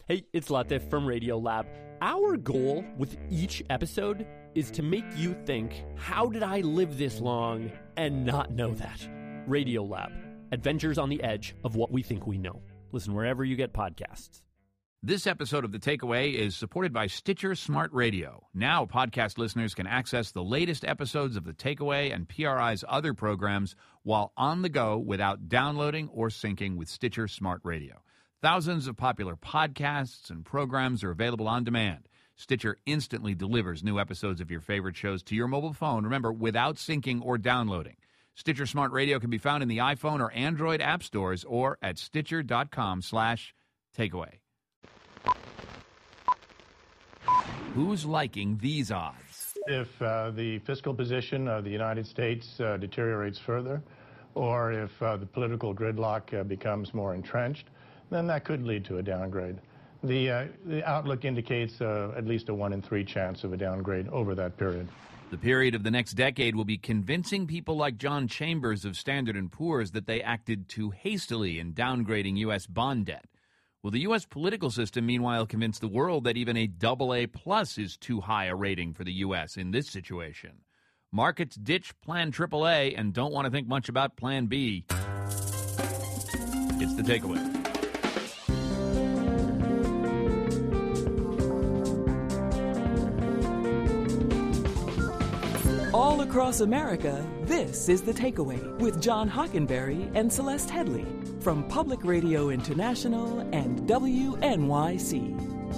Hey, it's Latif from Radiolab. Our goal with each episode is to make you think, how did I live this long and not know that? Radiolab, adventures on the edge of what we think we know. Listen wherever you get podcasts. This episode of The Takeaway is supported by Stitcher Smart Radio. Now podcast listeners can access the latest episodes of The Takeaway and PRI's other programs while on the go without downloading or syncing with Stitcher Smart Radio. Thousands of popular podcasts and programs are available on demand. Stitcher instantly delivers new episodes of your favorite shows to your mobile phone, remember, without syncing or downloading. Stitcher Smart Radio can be found in the iPhone or Android app stores or at Stitcher.com/takeaway. Who's liking these odds? If the fiscal position of the United States deteriorates further, or if the political gridlock becomes more entrenched, then that could lead to a downgrade. The outlook indicates at least a 1 in 3 chance of a downgrade over that period. The period of the next decade will be convincing people like John Chambers of Standard & Poor's that they acted too hastily in downgrading U.S. bond debt. Will the U.S. political system, meanwhile, convince the world that even a AA+ is too high a rating for the U.S. in this situation? Markets ditch Plan AAA and don't want to think much about Plan B. It's The Takeaway. All across America, this is The Takeaway with John Hockenberry and Celeste Headlee from Public Radio International and WNYC.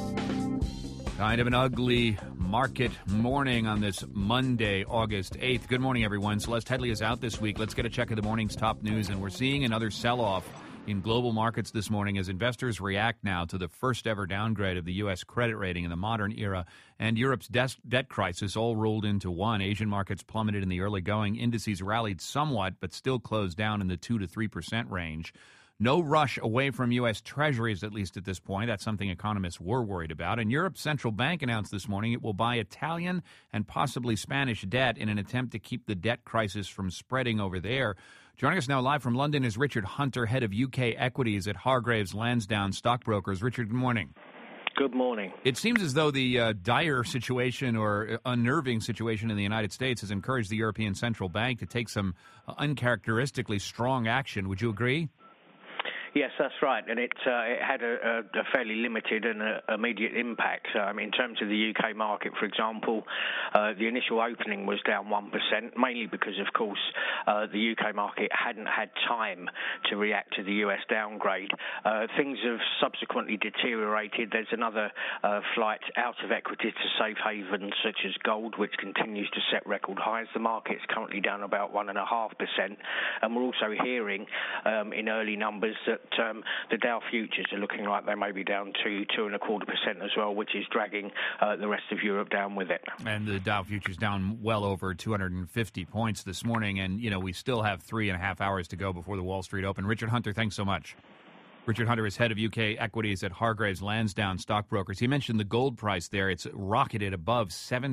Kind of an ugly market morning on this Monday, August 8th. Good morning, everyone. Celeste Headlee is out this week. Let's get a check of the morning's top news, and we're seeing another sell-off in global markets this morning as investors react now to the first-ever downgrade of the U.S. credit rating in the modern era and Europe's debt crisis all rolled into one. Asian markets plummeted in the early going. Indices rallied somewhat, but still closed down in the 2 to 3% range. No rush away from U.S. Treasuries, at least at this point. That's something economists were worried about. And Europe's central bank announced this morning it will buy Italian and possibly Spanish debt in an attempt to keep the debt crisis from spreading over there. Joining us now live from London is Richard Hunter, head of UK equities at Hargreaves Lansdown Stockbrokers. Richard, good morning. Good morning. It seems as though the dire situation or unnerving situation in the United States has encouraged the European Central Bank to take some uncharacteristically strong action. Would you agree? Yes, that's right, and it had a fairly limited and immediate impact. In terms of the UK market, for example, the initial opening was down 1%, mainly because, of course, the UK market hadn't had time to react to the US downgrade. Things have subsequently deteriorated. There's another flight out of equities to safe havens such as gold, which continues to set record highs. The market's currently down about 1.5%, and we're also hearing in early numbers that the Dow futures are looking like they may be down to 2.25% as well, which is dragging the rest of Europe down with it. And the Dow futures down well over 250 points this morning, and we still have 3.5 hours to go before the Wall Street Open. Richard Hunter, thanks so much. Richard Hunter is head of UK equities at Hargreaves Lansdown Stockbrokers. He mentioned the gold price there. It's rocketed above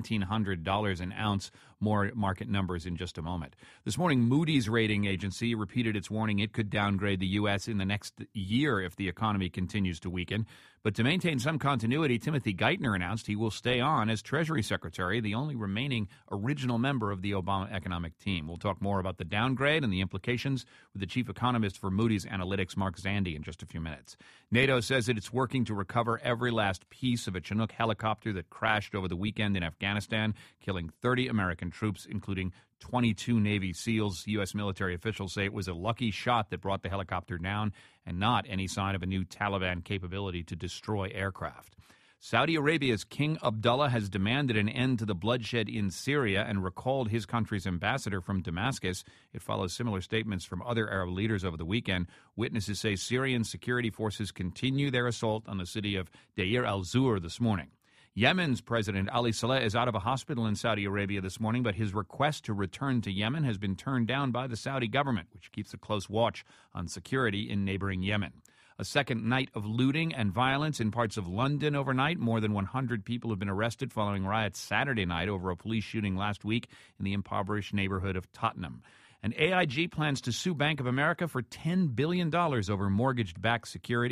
$1,700 an ounce. More market numbers in just a moment. This morning, Moody's rating agency repeated its warning it could downgrade the U.S. in the next year if the economy continues to weaken. But to maintain some continuity, Timothy Geithner announced he will stay on as Treasury Secretary, the only remaining original member of the Obama economic team. We'll talk more about the downgrade and the implications with the chief economist for Moody's Analytics, Mark Zandi, in just a few minutes. NATO says that it's working to recover every last piece of a Chinook helicopter that crashed over the weekend in Afghanistan, killing 30 American troops, including 22 Navy SEALs. U.S. military officials say it was a lucky shot that brought the helicopter down and not any sign of a new Taliban capability to destroy aircraft. Saudi Arabia's King Abdullah has demanded an end to the bloodshed in Syria and recalled his country's ambassador from Damascus. It follows similar statements from other Arab leaders over the weekend. Witnesses say Syrian security forces continue their assault on the city of Deir al-Zur this morning. Yemen's President Ali Saleh is out of a hospital in Saudi Arabia this morning, but his request to return to Yemen has been turned down by the Saudi government, which keeps a close watch on security in neighboring Yemen. A second night of looting and violence in parts of London overnight. More than 100 people have been arrested following riots Saturday night over a police shooting last week in the impoverished neighborhood of Tottenham. And AIG plans to sue Bank of America for $10 billion over mortgage-backed securities.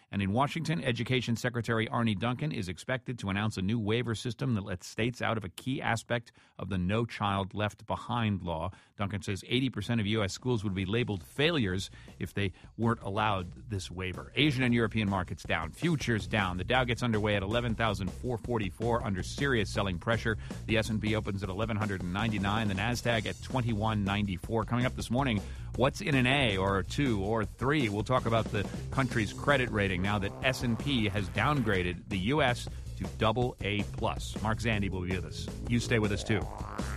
And in Washington, Education Secretary Arne Duncan is expected to announce a new waiver system that lets states out of a key aspect of the No Child Left Behind law. Duncan says 80% of U.S. schools would be labeled failures if they weren't allowed this waiver. Asian and European markets down. Futures down. The Dow gets underway at 11,444 under serious selling pressure. The S&P opens at 1,199. The NASDAQ at 2194. Coming up this morning, what's in an A or a 2 or 3? We'll talk about the country's credit rating now that S&P has downgraded the U.S. to AA+. Mark Zandi will be with us. You stay with us, too.